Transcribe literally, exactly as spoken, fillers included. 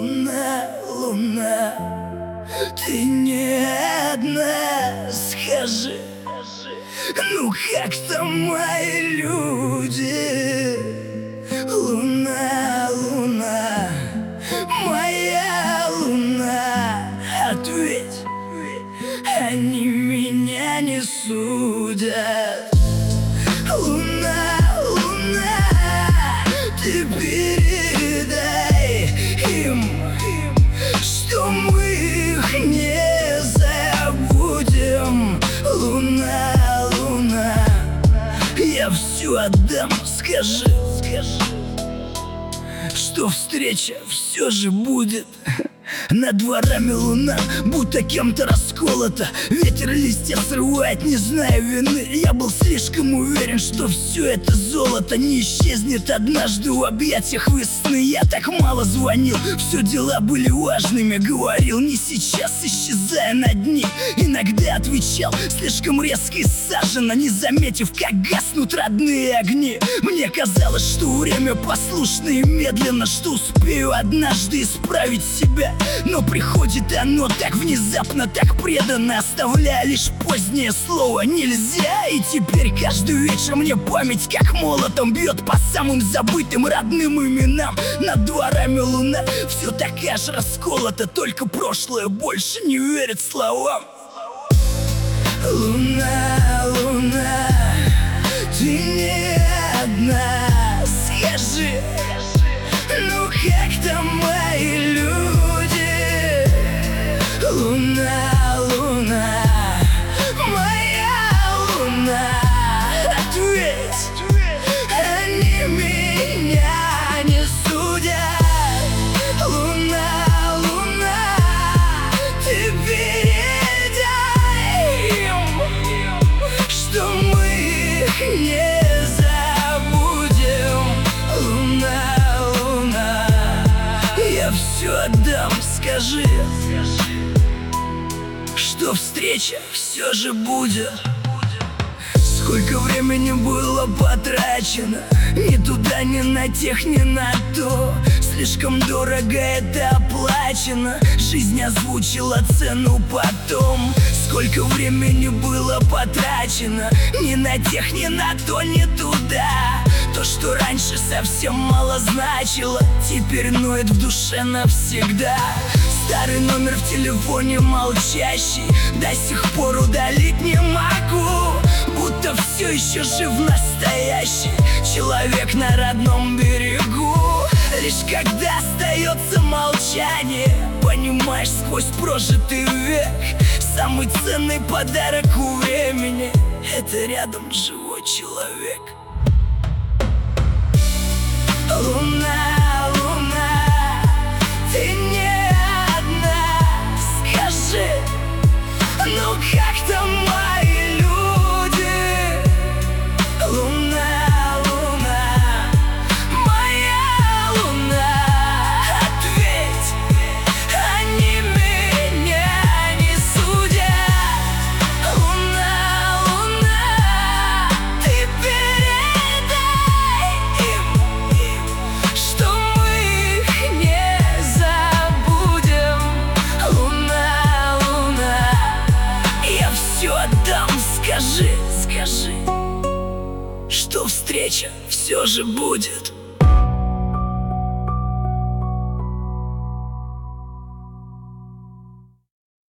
Луна, луна, ты не одна, скажи, ну как там мои люди? Луна, луна, моя луна, ответь, они меня не судят. Луна, луна, ты передай им, что мы их не забудем. Луна, луна, я все отдам, скажи, скажи, что встреча все же будет. Над дворами луна, будто кем-то расколота. Ветер листья срывает, не зная вины. Я был слишком уверен, что все это золото не исчезнет однажды в объятиях весны. Я так мало звонил, все дела были важными. Говорил не сейчас, исчезая на дни. Иногда отвечал слишком резко и саженно, не заметив, как гаснут родные огни. Мне казалось, что время послушно и медленно, что успею однажды исправить себя. Но приходит оно так внезапно, так преданно, оставляя лишь позднее слово «нельзя». И теперь каждый вечер мне память как молотом бьет по самым забытым родным именам. Над дворами луна все такая же расколота, только прошлое больше не верит словам. Луна, луна, ты не одна, скажи, ну как там мои люди? Луна, луна, моя луна, ответь, они меня не судят. Луна, луна, ты передай им, что мы их не забудем. Луна, луна, я все отдам, скажи, что встреча все же будет. Сколько времени было потрачено, ни туда, ни на тех, ни на то. Слишком дорого это оплачено, жизнь озвучила цену потом. Сколько времени было потрачено, ни на тех, ни на то, ни туда. То, что раньше совсем мало значило, теперь ноет в душе навсегда. Старый номер в телефоне молчащий, до сих пор удалить не могу. Будто все еще жив настоящий человек на родном берегу. Лишь когда остается молчание, понимаешь сквозь прожитый век, самый ценный подарок у времени — это рядом живой человек. Луна, луна, ты не одна, скажи, ну как там мои люди? Луна, луна, моя луна, ответь, они меня не судят. Луна, луна, ты передай им, что мы их не забудем. Луна, луна, я все отдам, скажи, скажи, что встреча все же будет.